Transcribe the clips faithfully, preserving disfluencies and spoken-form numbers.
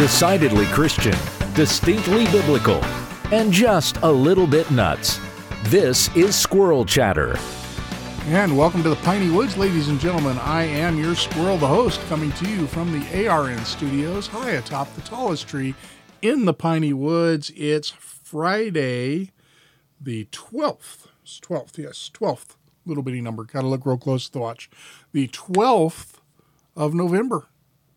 Decidedly Christian, distinctly biblical, and just a little bit nuts. This is Squirrel Chatter. And welcome to the Piney Woods, ladies and gentlemen. I am your squirrel, the host, coming to you from the A R N studios, high atop the tallest tree in the Piney Woods. It's Friday, the twelfth. It's twelfth, yes, twelfth. Little bitty number. Got to look real close at the watch. The twelfth of November.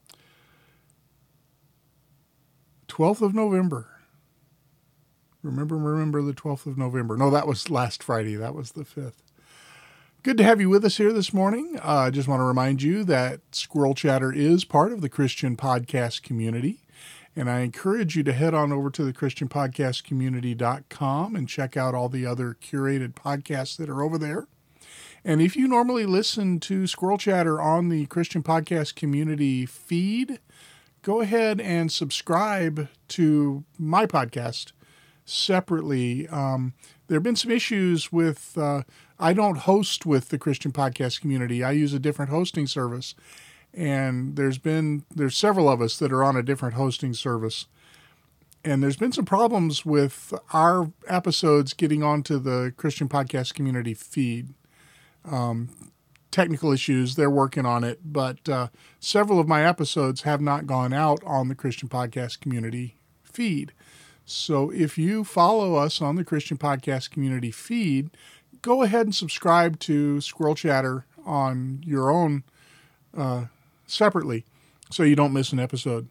twelfth of November. Remember, remember the twelfth of November. No, that was last Friday. That was the fifth. Good to have you with us here this morning. I uh, just want to remind you that Squirrel Chatter is part of the Christian podcast community. And I encourage you to head on over to the christian podcast community dot com and check out all the other curated podcasts that are over there. And if you normally listen to Squirrel Chatter on the Christian Podcast Community feed, go ahead and subscribe to my podcast separately. Um, there have been some issues with, uh, I don't host with the Christian Podcast Community. I use a different hosting service. And there's been, there's several of us that are on a different hosting service. And there's been some problems with our episodes getting onto the Christian Podcast Community feed. Um, technical issues, they're working on it, but uh, several of my episodes have not gone out on the Christian Podcast Community feed. So if you follow us on the Christian Podcast Community feed, go ahead and subscribe to Squirrel Chatter on your own uh, separately so you don't miss an episode.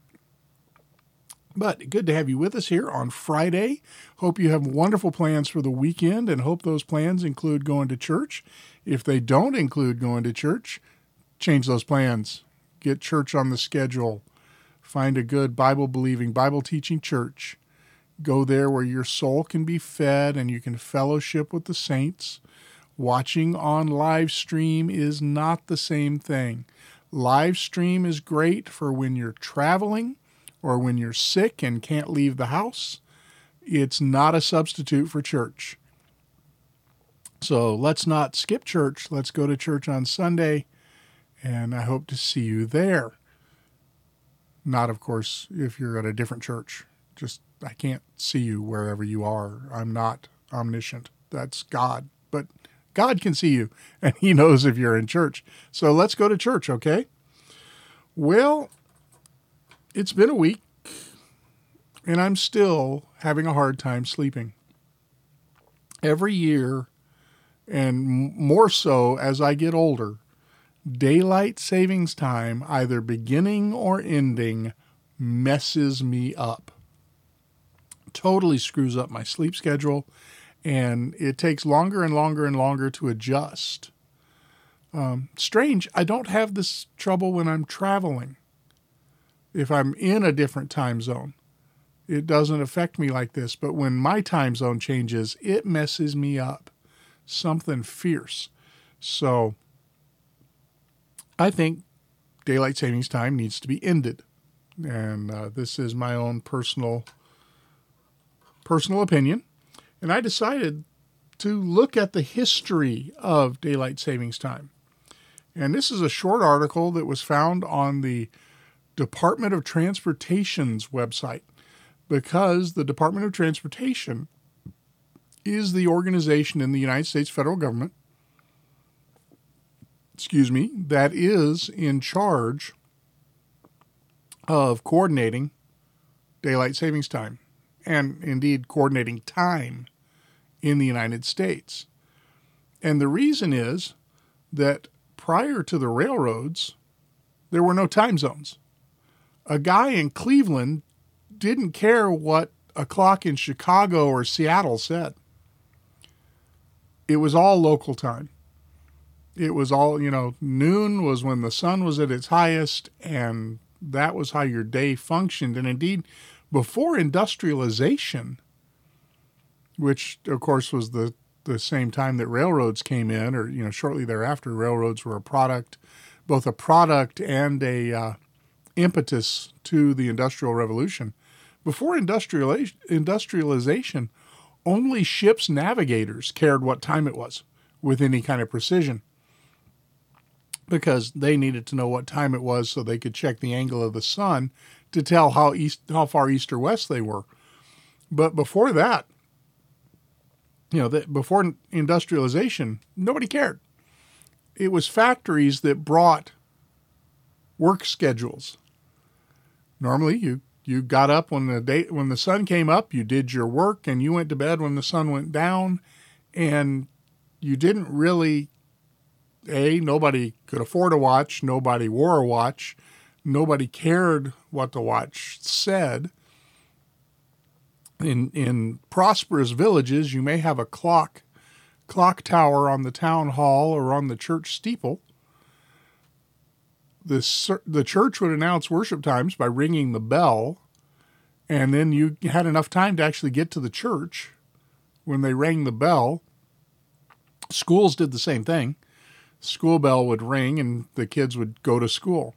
But good to have you with us here on Friday. Hope you have wonderful plans for the weekend and hope those plans include going to church. If they don't include going to church, change those plans. Get church on the schedule. Find a good Bible-believing, Bible-teaching church. Go there where your soul can be fed and you can fellowship with the saints. Watching on live stream is not the same thing. Live stream is great for when you're traveling or when you're sick and can't leave the house. It's not a substitute for church. So let's not skip church. Let's go to church on Sunday, and I hope to see you there. Not, of course, if you're at a different church. Just, I can't see you wherever you are. I'm not omniscient. That's God. But God can see you, and he knows if you're in church. So let's go to church, okay? Well, it's been a week, and I'm still having a hard time sleeping. Every year, and more so as I get older, daylight savings time, either beginning or ending, messes me up. Totally screws up my sleep schedule, and it takes longer and longer and longer to adjust. Um, strange, I don't have this trouble when I'm traveling. If I'm in a different time zone, it doesn't affect me like this. But when my time zone changes, it messes me up. Something fierce. So I think daylight savings time needs to be ended. And uh, this is my own personal personal opinion. And I decided to look at the history of daylight savings time. And this is a short article that was found on the Department of Transportation's website, because the Department of Transportation is the organization in the United States federal government, excuse me, that is in charge of coordinating daylight savings time and indeed coordinating time in the United States. And the reason is that prior to the railroads, there were no time zones. A guy in Cleveland didn't care what a clock in Chicago or Seattle said. It was all local time. It was all, you know, noon was when the sun was at its highest, and that was how your day functioned. And indeed, before industrialization, which of course was the, the same time that railroads came in, or, you know, shortly thereafter, railroads were a product, both a product and a uh, impetus to the Industrial Revolution. Before industrializ- industrialization, only ship's navigators cared what time it was with any kind of precision, because they needed to know what time it was so they could check the angle of the sun to tell how east, how far east or west they were. But before that, you know, that before industrialization, nobody cared. It was factories that brought work schedules. Normally, you you got up when the day when the sun came up, you did your work, and you went to bed when the sun went down, and you didn't really. A, nobody could afford a watch. Nobody wore a watch. Nobody cared what the watch said. In in prosperous villages, you may have a clock clock tower on the town hall or on the church steeple. The, the church would announce worship times by ringing the bell, and then you had enough time to actually get to the church when they rang the bell. Schools did the same thing. School bell would ring and the kids would go to school.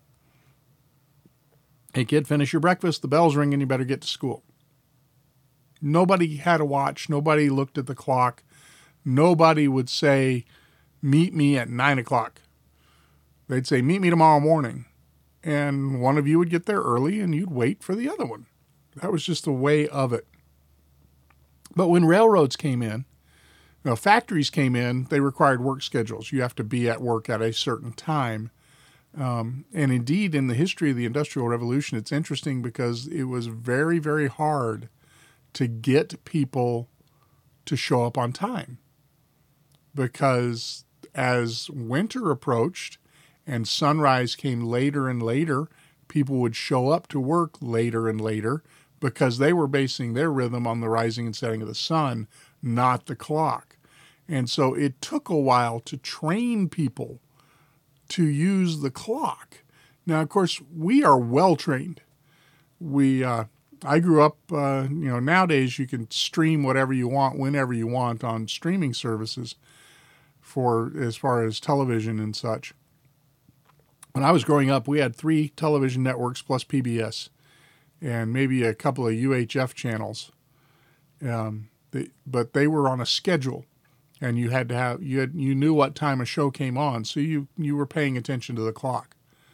Hey kid, finish your breakfast. The bell's ringing. You better get to school. Nobody had a watch. Nobody looked at the clock. Nobody would say, meet me at nine o'clock. They'd say, meet me tomorrow morning. And one of you would get there early and you'd wait for the other one. That was just the way of it. But when railroads came in, Now, factories came in, they required work schedules. You have to be at work at a certain time. Um, and indeed, in the history of the Industrial Revolution, it's interesting because it was very, very hard to get people to show up on time. Because as winter approached and sunrise came later and later, people would show up to work later and later because they were basing their rhythm on the rising and setting of the sun, not the clock. And so it took a while to train people to use the clock. Now, of course, we are well trained. We, uh, I grew up, uh, you know, nowadays you can stream whatever you want, whenever you want on streaming services for as far as television and such. When I was growing up, we had three television networks plus P B S and maybe a couple of U H F channels. Um, they, but they were on a schedule. And you had to have you had you knew what time a show came on, so you you were paying attention to the clock.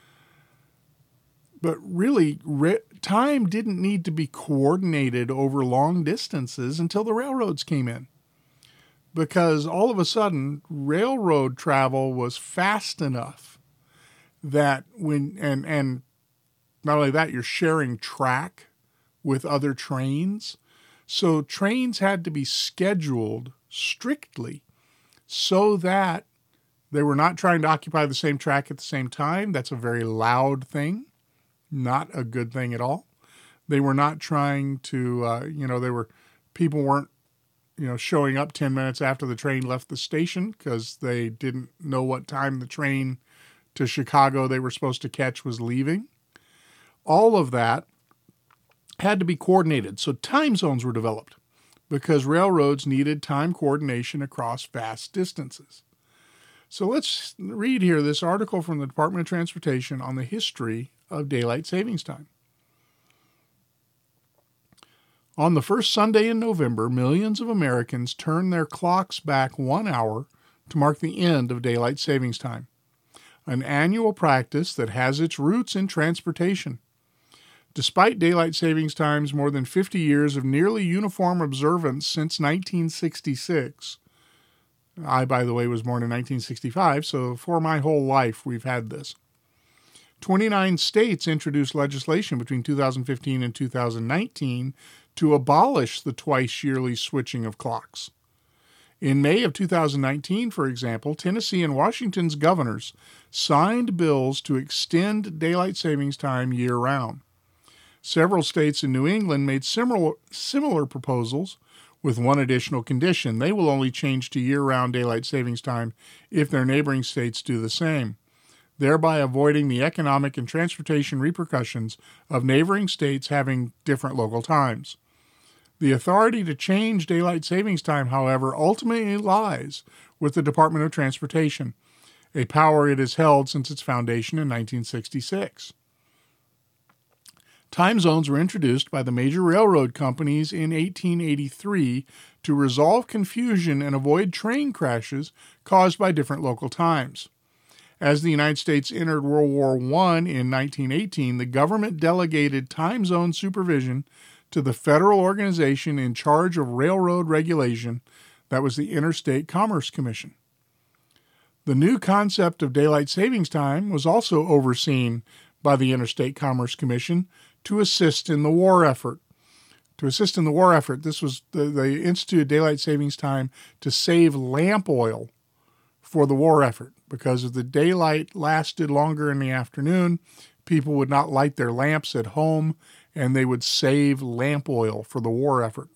But really, re- time didn't need to be coordinated over long distances until the railroads came in, because all of a sudden railroad travel was fast enough that when and and not only that, you're sharing track with other trains, so trains had to be scheduled strictly so that they were not trying to occupy the same track at the same time. That's a very loud thing, not a good thing at all. They were not trying to, uh, you know, they were, people weren't, you know, showing up ten minutes after the train left the station because they didn't know what time the train to Chicago they were supposed to catch was leaving. All of that had to be coordinated. So time zones were developed, because railroads needed time coordination across vast distances. So let's read here this article from the Department of Transportation on the history of daylight savings time. On the first Sunday in November, millions of Americans turned their clocks back one hour to mark the end of daylight savings time, an annual practice that has its roots in transportation. Despite daylight savings time's more than fifty years of nearly uniform observance since nineteen sixty-six, I, by the way, was born in nineteen sixty-five, so for my whole life we've had this. twenty-nine states introduced legislation between two thousand fifteen and two thousand nineteen to abolish the twice-yearly switching of clocks. In May of two thousand nineteen, for example, Tennessee and Washington's governors signed bills to extend daylight savings time year-round. Several states in New England made similar, similar proposals with one additional condition. They will only change to year-round daylight savings time if their neighboring states do the same, thereby avoiding the economic and transportation repercussions of neighboring states having different local times. The authority to change daylight savings time, however, ultimately lies with the Department of Transportation, a power it has held since its foundation in nineteen sixty-six. Time zones were introduced by the major railroad companies in eighteen eighty-three to resolve confusion and avoid train crashes caused by different local times. As the United States entered World War One in nineteen eighteen, the government delegated time zone supervision to the federal organization in charge of railroad regulation, that was the Interstate Commerce Commission. The new concept of daylight savings time was also overseen by the Interstate Commerce Commission to assist in the war effort. To assist in the war effort, this was the, they instituted daylight savings time to save lamp oil for the war effort. Because if the daylight lasted longer in the afternoon, people would not light their lamps at home, and they would save lamp oil for the war effort.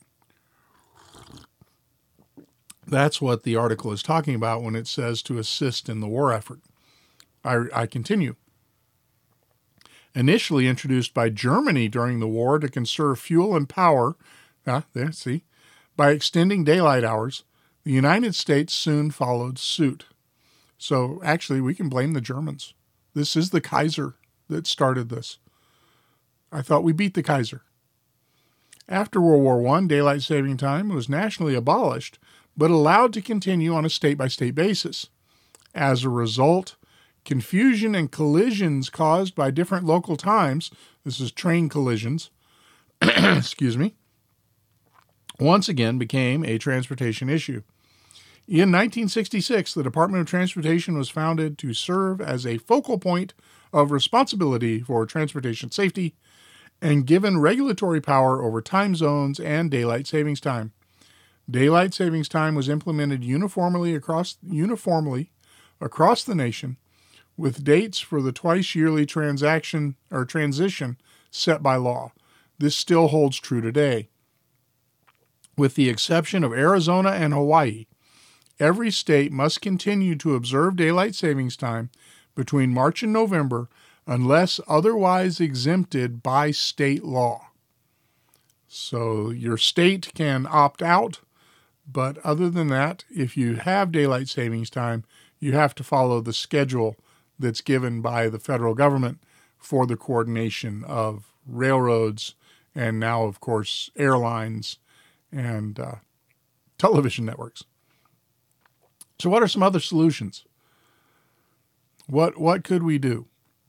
That's what the article is talking about when it says to assist in the war effort. I, I continue. Initially introduced by Germany during the war to conserve fuel and power, ah, there, see, by extending daylight hours, the United States soon followed suit. So actually, we can blame the Germans. This is the Kaiser that started this. I thought we beat the Kaiser. After World War One, daylight saving time was nationally abolished, but allowed to continue on a state-by-state basis. As a result, confusion and collisions caused by different local times, this is train collisions, excuse me, once again became a transportation issue. In nineteen sixty-six, the Department of Transportation was founded to serve as a focal point of responsibility for transportation safety and given regulatory power over time zones and daylight savings time. Daylight savings time was implemented uniformly across uniformly across the nation, with dates for the twice-yearly transaction or transition set by law. This still holds true today. With the exception of Arizona and Hawaii, every state must continue to observe daylight savings time between March and November unless otherwise exempted by state law. So your state can opt out, but other than that, if you have daylight savings time, you have to follow the schedule that's given by the federal government for the coordination of railroads and now, of course, airlines and uh, television networks. So what are some other solutions? What what could we do?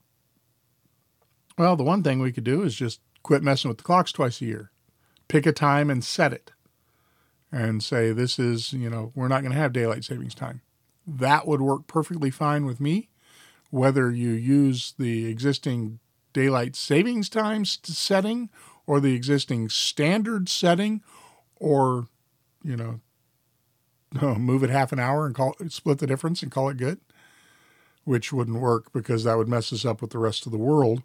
Well, the one thing we could do is just quit messing with the clocks twice a year. Pick a time and set it. And say, this is, you know, we're not going to have daylight savings time. That would work perfectly fine with me. Whether you use the existing daylight savings time setting or the existing standard setting or, you know, move it half an hour and call split the difference and call it good, which wouldn't work because that would mess us up with the rest of the world.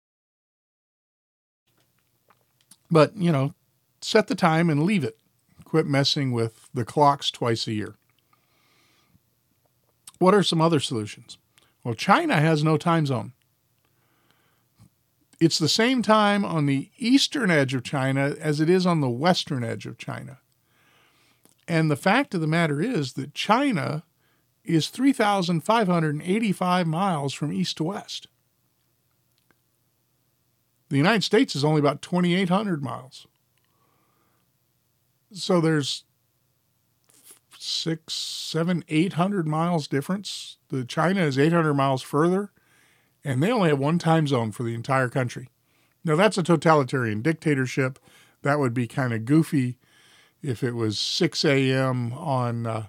But, you know, set the time and leave it. Quit messing with the clocks twice a year. What are some other solutions? Well, China has no time zone. It's the same time on the eastern edge of China as it is on the western edge of China. And the fact of the matter is that China is three thousand five hundred eighty-five miles from east to west. The United States is only about twenty-eight hundred miles. So there's six, seven, eight hundred miles difference. The China is eight hundred miles further, and they only have one time zone for the entire country. Now, that's a totalitarian dictatorship. That would be kind of goofy if it was six a.m. on uh,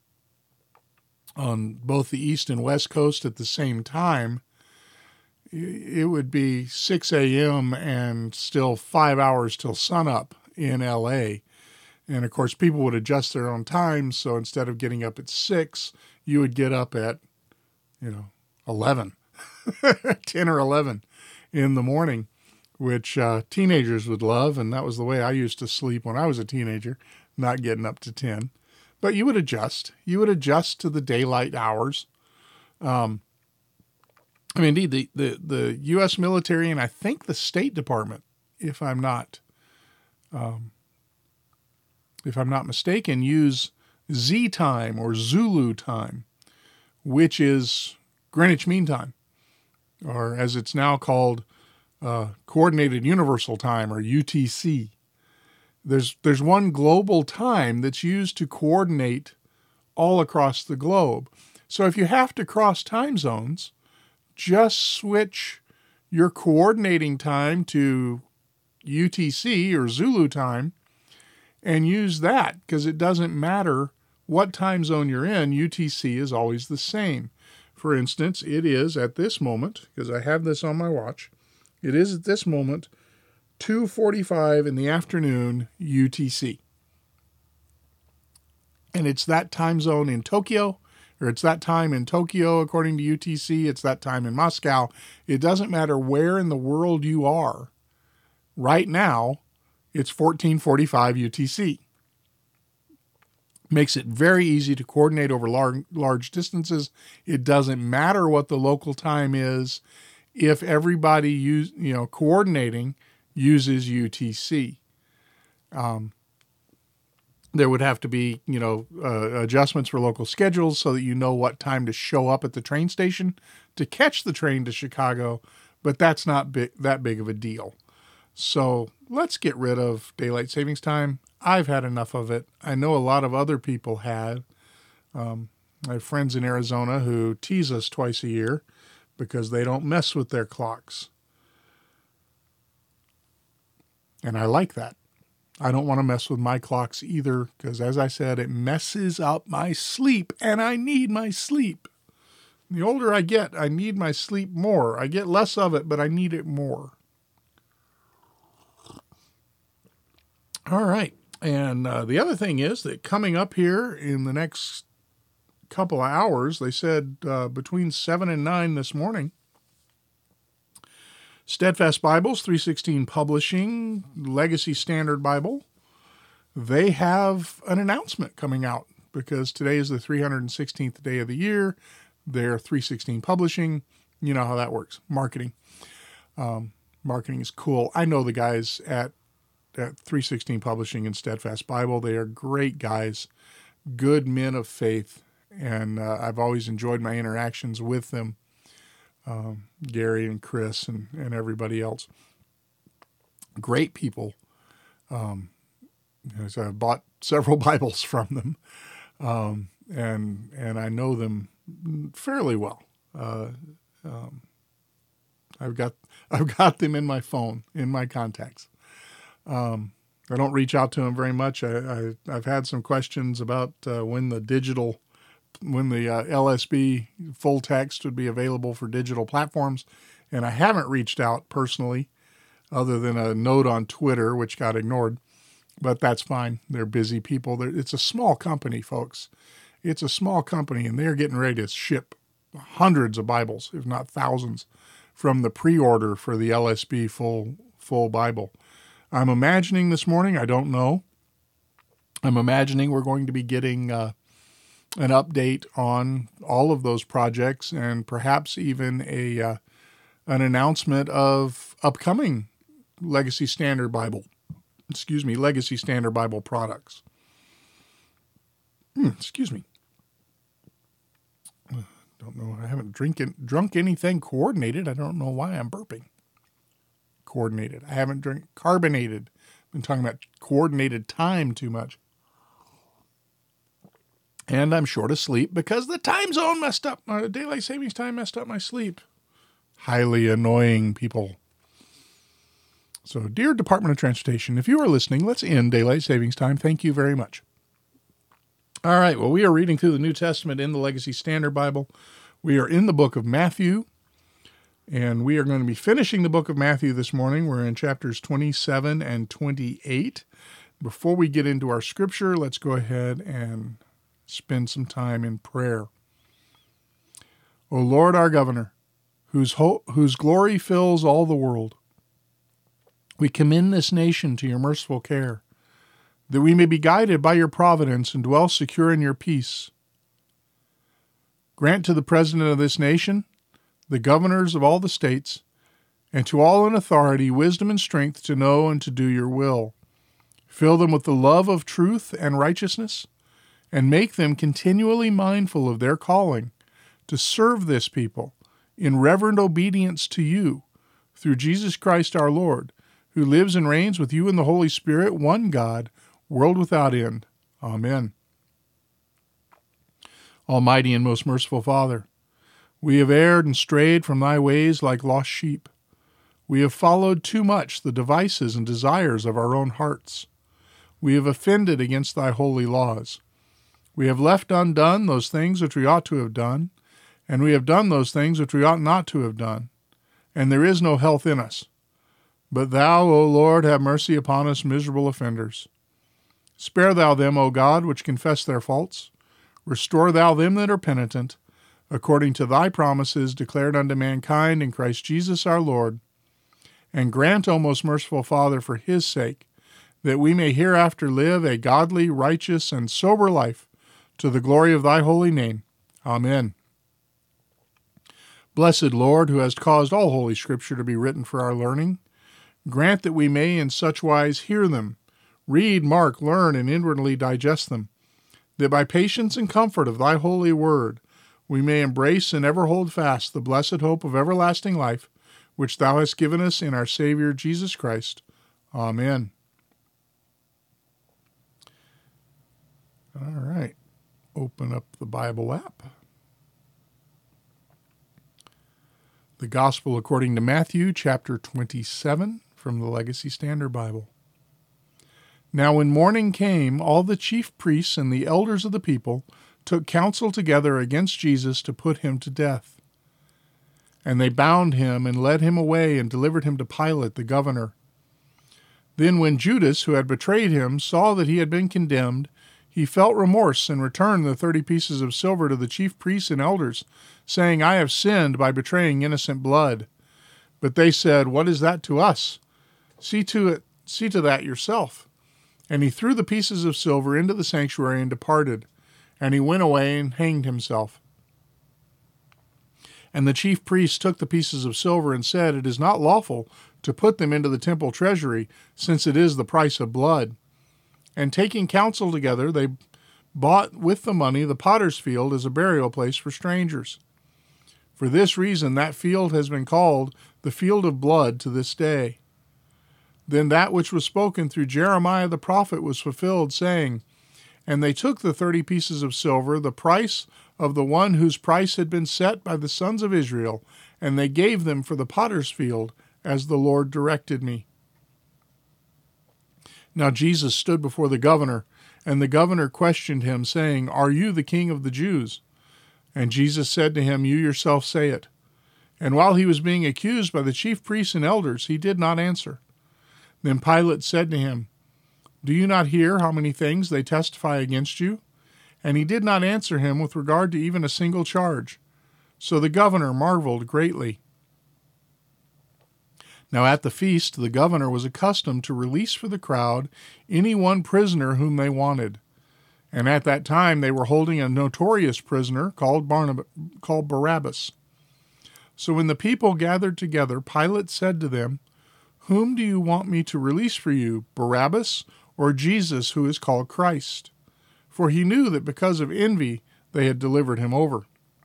on both the east and west coast at the same time. It would be six a.m. and still five hours till sunup in L A. And, of course, people would adjust their own times. So instead of getting up at six, you would get up at, you know, eleven, ten or eleven in the morning, which uh, teenagers would love. And that was the way I used to sleep when I was a teenager, not getting up to ten. But you would adjust. You would adjust to the daylight hours. Um, I mean, indeed, the, the, the U S military and I think the State Department, if I'm not um, if I'm not mistaken, use Z time or Zulu time, which is Greenwich Mean Time, or as it's now called, uh, Coordinated Universal Time, or U T C. There's there's one global time that's used to coordinate all across the globe. So if you have to cross time zones, just switch your coordinating time to U T C or Zulu time and use that, because it doesn't matter what time zone you're in, U T C is always the same. For instance, it is at this moment, because I have this on my watch, it is at this moment two forty-five in the afternoon U T C. And it's that time zone in Tokyo, or it's that time in Tokyo according to U T C, it's that time in Moscow. It doesn't matter where in the world you are. Right now, it's fourteen forty-five U T C. Makes it very easy to coordinate over large, large distances. It doesn't matter what the local time is if everybody use, you know, coordinating uses U T C. Um, there would have to be, you know, uh, adjustments for local schedules so that you know what time to show up at the train station to catch the train to Chicago, but that's not big, that big of a deal. So let's get rid of daylight savings time. I've had enough of it. I know a lot of other people had. Um, I have friends in Arizona who tease us twice a year because they don't mess with their clocks. And I like that. I don't want to mess with my clocks either because, as I said, it messes up my sleep, and I need my sleep. The older I get, I need my sleep more. I get less of it, but I need it more. All right. And uh, the other thing is that coming up here in the next couple of hours, they said uh, between seven and nine this morning, Steadfast Bibles, three sixteen Publishing, Legacy Standard Bible, they have an announcement coming out because today is the three hundred sixteenth day of the year. They're three sixteen Publishing. You know how that works. Marketing. Um, marketing is cool. I know the guys at at three sixteen Publishing and Steadfast Bible. They are great guys, good men of faith, and uh, I've always enjoyed my interactions with them, um, Gary and Chris and, and everybody else. Great people. Um, so I've bought several Bibles from them, um, and and I know them fairly well. Uh, um, I've got I've got them in my phone, in my contacts. Um, I don't reach out to them very much. I, I, I've had some questions about uh, when the digital, when the uh, L S B full text would be available for digital platforms, and I haven't reached out personally, other than a note on Twitter, which got ignored. But that's fine. They're busy people. They're, it's a small company, folks. It's a small company, and they're getting ready to ship hundreds of Bibles, if not thousands, from the pre-order for the L S B full full Bible. I'm imagining this morning, I don't know, I'm imagining we're going to be getting uh, an update on all of those projects and perhaps even a uh, an announcement of upcoming Legacy Standard Bible, excuse me, Legacy Standard Bible products. Hmm, excuse me. Uh, don't know, I haven't drinking, drunk anything coordinated. I don't know why I'm burping. Coordinated. I haven't drank carbonated. Been talking about coordinated time too much. And I'm short of sleep because the time zone messed up. My daylight savings time messed up my sleep. Highly annoying people. So, dear Department of Transportation, if you are listening, let's end daylight savings time. Thank you very much. All right. Well, we are reading through the New Testament in the Legacy Standard Bible. We are in the book of Matthew. And we are going to be finishing the book of Matthew this morning. We're in chapters twenty-seven and twenty-eight. Before we get into our scripture, let's go ahead and spend some time in prayer. O Lord, our governor, whose ho- whose glory fills all the world, we commend this nation to your merciful care, that we may be guided by your providence and dwell secure in your peace. Grant to the president of this nation, the governors of all the states, and to all in authority wisdom and strength to know and to do your will. Fill them with the love of truth and righteousness, and make them continually mindful of their calling to serve this people in reverent obedience to you, through Jesus Christ our Lord, who lives and reigns with you in the Holy Spirit, one God, world without end. Amen. Almighty and most merciful Father, we have erred and strayed from thy ways like lost sheep. We have followed too much the devices and desires of our own hearts. We have offended against thy holy laws. We have left undone those things which we ought to have done, and we have done those things which we ought not to have done. And there is no health in us. But thou, O Lord, have mercy upon us miserable offenders. Spare thou them, O God, which confess their faults. Restore thou them that are penitent, according to thy promises declared unto mankind in Christ Jesus our Lord. And grant, O most merciful Father, for his sake, that we may hereafter live a godly, righteous, and sober life, to the glory of thy holy name. Amen. Blessed Lord, who hast caused all holy Scripture to be written for our learning, grant that we may in such wise hear them, read, mark, learn, and inwardly digest them, that by patience and comfort of thy holy word we may embrace and ever hold fast the blessed hope of everlasting life, which thou hast given us in our Savior Jesus Christ. Amen. All right. Open up the Bible app. The Gospel according to Matthew, chapter twenty-seven, from the Legacy Standard Bible. Now when morning came, all the chief priests and the elders of the people took counsel together against Jesus to put him to death. And they bound him and led him away and delivered him to Pilate, the governor. Then when Judas, who had betrayed him, saw that he had been condemned, he felt remorse and returned the thirty pieces of silver to the chief priests and elders, saying, I have sinned by betraying innocent blood. But they said, What is that to us? See to it, see to that yourself. And he threw the pieces of silver into the sanctuary and departed. And he went away and hanged himself. And the chief priests took the pieces of silver and said, It is not lawful to put them into the temple treasury, since it is the price of blood. And taking counsel together, they bought with the money the potter's field as a burial place for strangers. For this reason that field has been called the field of blood to this day. Then that which was spoken through Jeremiah the prophet was fulfilled, saying, And they took the thirty pieces of silver, the price of the one whose price had been set by the sons of Israel, and they gave them for the potter's field, as the Lord directed me. Now Jesus stood before the governor, and the governor questioned him, saying, Are you the king of the Jews? And Jesus said to him, You yourself say it. And while he was being accused by the chief priests and elders, he did not answer. Then Pilate said to him, Do you not hear how many things they testify against you? And he did not answer him with regard to even a single charge. So the governor marveled greatly. Now at the feast the governor was accustomed to release for the crowd any one prisoner whom they wanted. And at that time they were holding a notorious prisoner called, Barnab- called Barabbas. So when the people gathered together, Pilate said to them, Whom do you want me to release for you, Barabbas or Jesus, who is called Christ? For he knew that because of envy they had delivered him over.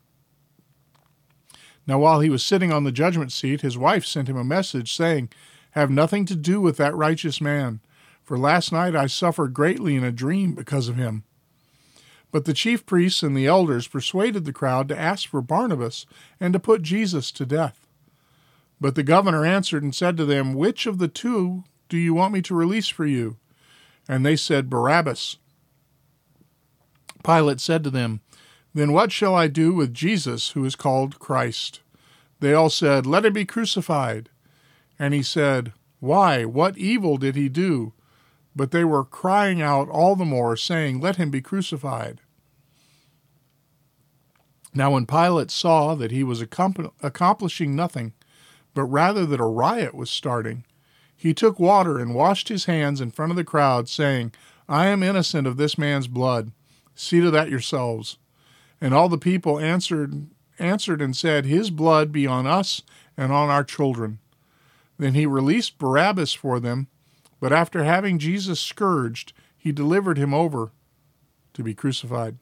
Now while he was sitting on the judgment seat, his wife sent him a message, saying, Have nothing to do with that righteous man, for last night I suffered greatly in a dream because of him. But the chief priests and the elders persuaded the crowd to ask for Barnabas and to put Jesus to death. But the governor answered and said to them, Which of the two do you want me to release for you? And they said, Barabbas. Pilate said to them, Then what shall I do with Jesus, who is called Christ? They all said, Let him be crucified. And he said, Why? What evil did he do? But they were crying out all the more, saying, Let him be crucified. Now when Pilate saw that he was accomplishing nothing, but rather that a riot was starting, he took water and washed his hands in front of the crowd, saying, I am innocent of this man's blood. See to that yourselves. And all the people answered answered and said, His blood be on us and on our children. Then he released Barabbas for them, but after having Jesus scourged, he delivered him over to be crucified.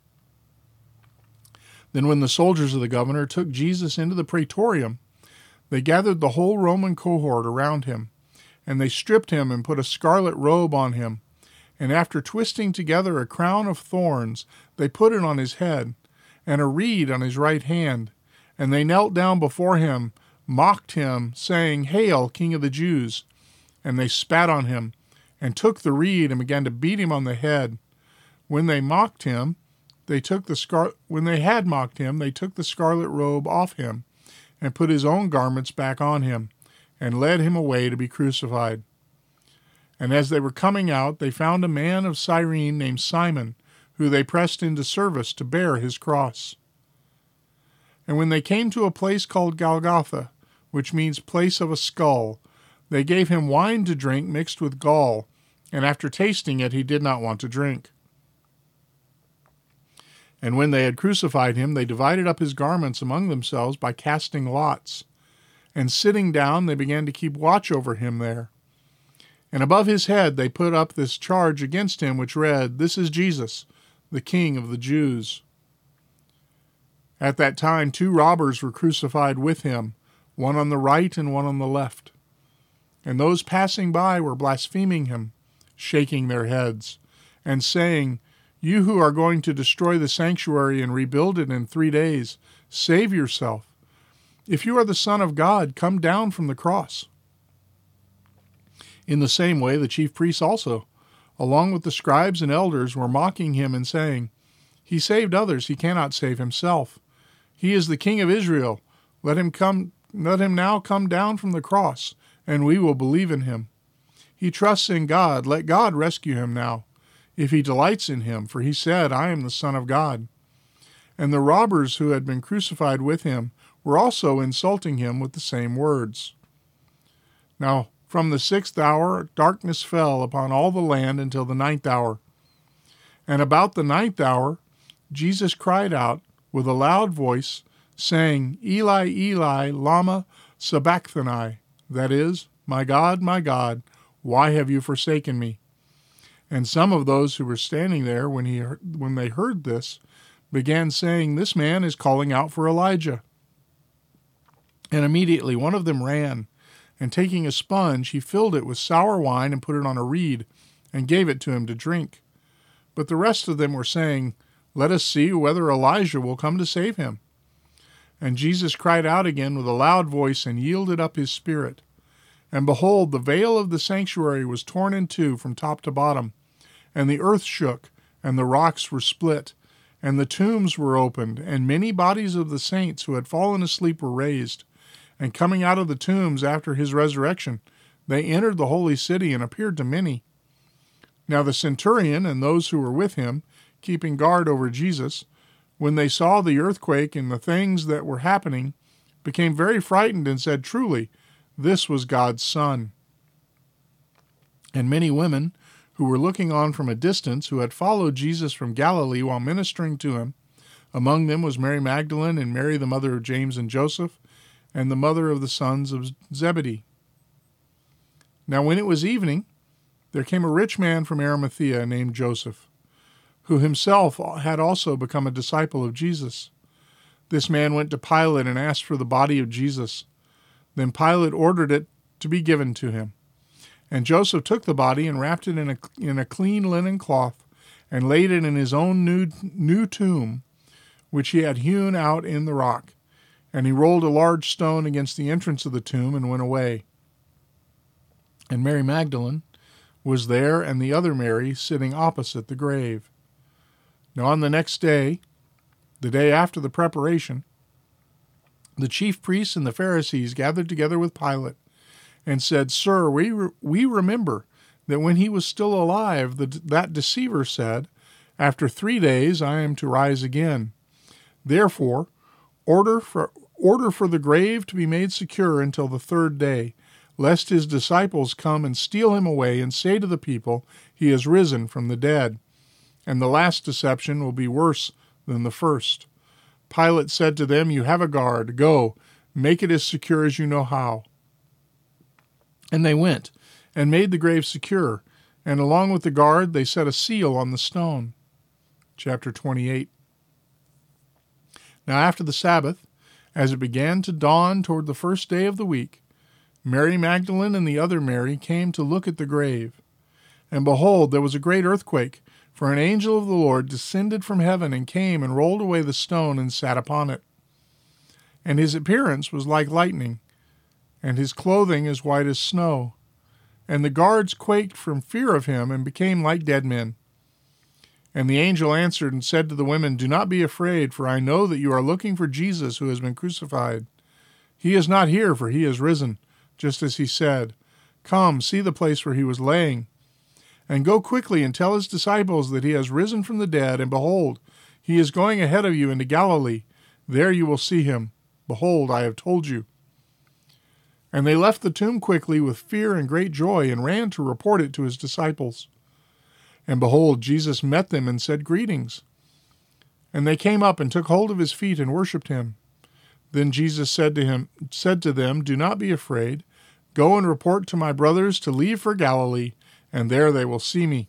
Then when the soldiers of the governor took Jesus into the praetorium, they gathered the whole Roman cohort around him, and they stripped him and put a scarlet robe on him. And after twisting together a crown of thorns, they put it on his head, and a reed on his right hand. And they knelt down before him, mocked him, saying, Hail, King of the Jews! And they spat on him, and took the reed, and began to beat him on the head. When they mocked him, they took the scar- when they had mocked him, they took the scarlet robe off him, and put his own garments back on him, and led him away to be crucified. And as they were coming out, they found a man of Cyrene named Simon, who they pressed into service to bear his cross. And when they came to a place called Golgotha, which means place of a skull, they gave him wine to drink mixed with gall, and after tasting it he did not want to drink. And when they had crucified him, they divided up his garments among themselves by casting lots. And sitting down, they began to keep watch over him there. And above his head they put up this charge against him, which read, This is Jesus, the King of the Jews. At that time two robbers were crucified with him, one on the right and one on the left. And those passing by were blaspheming him, shaking their heads, and saying, You who are going to destroy the sanctuary and rebuild it in three days, save yourself. If you are the Son of God, come down from the cross. In the same way the chief priests also, along with the scribes and elders, were mocking him and saying, He saved others, he cannot save himself. He is the King of Israel. Let him come, let him now come down from the cross, and we will believe in him. He trusts in God. Let God rescue him now, if he delights in him, for he said, I am the Son of God. And the robbers who had been crucified with him were also insulting him with the same words. Now, from the sixth hour, darkness fell upon all the land until the ninth hour. And about the ninth hour, Jesus cried out with a loud voice, saying, Eli, Eli, lama sabachthani, that is, My God, my God, why have you forsaken me? And some of those who were standing there when he when they heard this began saying, This man is calling out for Elijah. And immediately one of them ran, and taking a sponge, he filled it with sour wine and put it on a reed, and gave it to him to drink. But the rest of them were saying, Let us see whether Elijah will come to save him. And Jesus cried out again with a loud voice and yielded up his spirit. And behold, the veil of the sanctuary was torn in two from top to bottom, and the earth shook, and the rocks were split, and the tombs were opened, and many bodies of the saints who had fallen asleep were raised. And coming out of the tombs after his resurrection, they entered the holy city and appeared to many. Now the centurion and those who were with him, keeping guard over Jesus, when they saw the earthquake and the things that were happening, became very frightened and said, Truly, this was God's Son. And many women who were looking on from a distance, who had followed Jesus from Galilee while ministering to him, among them was Mary Magdalene and Mary the mother of James and Joseph, and the mother of the sons of Zebedee. Now when it was evening, there came a rich man from Arimathea named Joseph, who himself had also become a disciple of Jesus. This man went to Pilate and asked for the body of Jesus. Then Pilate ordered it to be given to him. And Joseph took the body and wrapped it in a, in a clean linen cloth and laid it in his own new, new tomb, which he had hewn out in the rock. And he rolled a large stone against the entrance of the tomb and went away. And Mary Magdalene was there, and the other Mary sitting opposite the grave. Now on the next day, the day after the preparation, the chief priests and the Pharisees gathered together with Pilate and said, Sir, we re- we remember that when he was still alive, the, that deceiver said, After three days I am to rise again. Therefore, order for order for the grave to be made secure until the third day, lest his disciples come and steal him away and say to the people, He has risen from the dead. And the last deception will be worse than the first. Pilate said to them, You have a guard. Go, make it as secure as you know how. And they went and made the grave secure, and along with the guard they set a seal on the stone. Chapter twenty-eight. Now after the Sabbath, as it began to dawn toward the first day of the week, Mary Magdalene and the other Mary came to look at the grave. And behold, there was a great earthquake, For an angel of the Lord descended from heaven and came and rolled away the stone and sat upon it. And his appearance was like lightning, and his clothing as white as snow. And the guards quaked from fear of him and became like dead men. And the angel answered and said to the women, Do not be afraid, for I know that you are looking for Jesus who has been crucified. He is not here, for he is risen, just as he said. Come, see the place where he was laying. And go quickly and tell his disciples that he has risen from the dead, and behold, he is going ahead of you into Galilee. There you will see him. Behold, I have told you. And they left the tomb quickly with fear and great joy, and ran to report it to his disciples. And behold, Jesus met them and said, Greetings. And they came up and took hold of his feet and worshipped him. Then Jesus said to him, said to them, Do not be afraid. Go and report to my brothers to leave for Galilee, and there they will see me.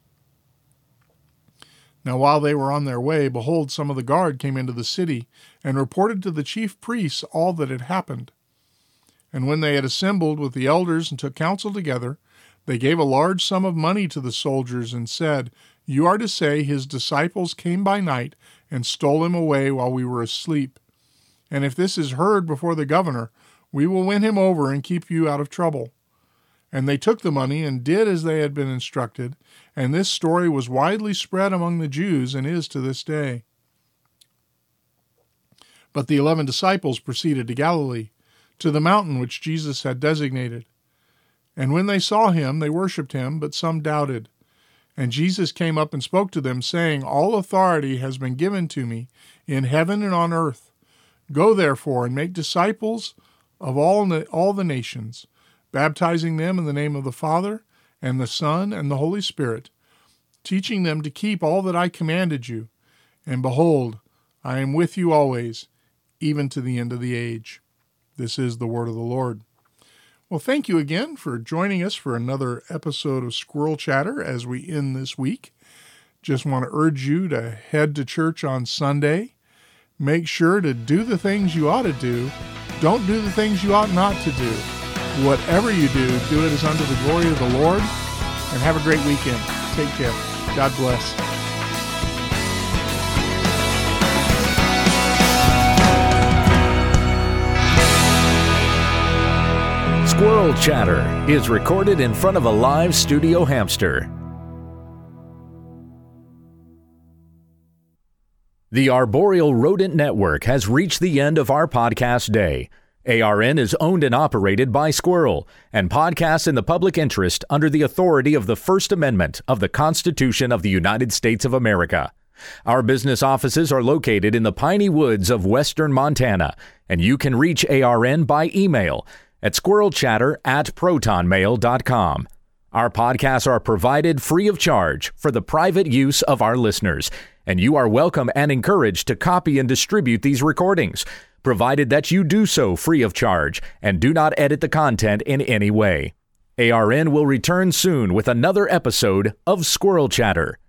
Now while they were on their way, behold, some of the guard came into the city, and reported to the chief priests all that had happened. And when they had assembled with the elders and took counsel together, they gave a large sum of money to the soldiers, and said, You are to say, His disciples came by night, and stole him away while we were asleep. And if this is heard before the governor, we will win him over and keep you out of trouble. And they took the money and did as they had been instructed, and this story was widely spread among the Jews and is to this day. But the eleven disciples proceeded to Galilee, to the mountain which Jesus had designated. And when they saw him, they worshipped him, but some doubted. And Jesus came up and spoke to them, saying, All authority has been given to me in heaven and on earth. Go therefore and make disciples of all, all the nations, baptizing them in the name of the Father, and the Son, and the Holy Spirit, teaching them to keep all that I commanded you. And behold, I am with you always, even to the end of the age. This is the word of the Lord. Well, thank you again for joining us for another episode of Squirrel Chatter as we end this week. Just want to urge you to head to church on Sunday. Make sure to do the things you ought to do. Don't do the things you ought not to do. Whatever you do, do it as unto the glory of the Lord. And have a great weekend. Take care. God bless. Squirrel Chatter is recorded in front of a live studio hamster. The Arboreal Rodent Network has reached the end of our podcast day. A R N is owned and operated by Squirrel and podcasts in the public interest under the authority of the First Amendment of the Constitution of the United States of America. Our business offices are located in the piney woods of western Montana, and you can reach A R N by email at squirrelchatter at protonmail dot com. Our podcasts are provided free of charge for the private use of our listeners, and you are welcome and encouraged to copy and distribute these recordings, provided that you do so free of charge and do not edit the content in any way. A R N will return soon with another episode of Squirrel Chatter.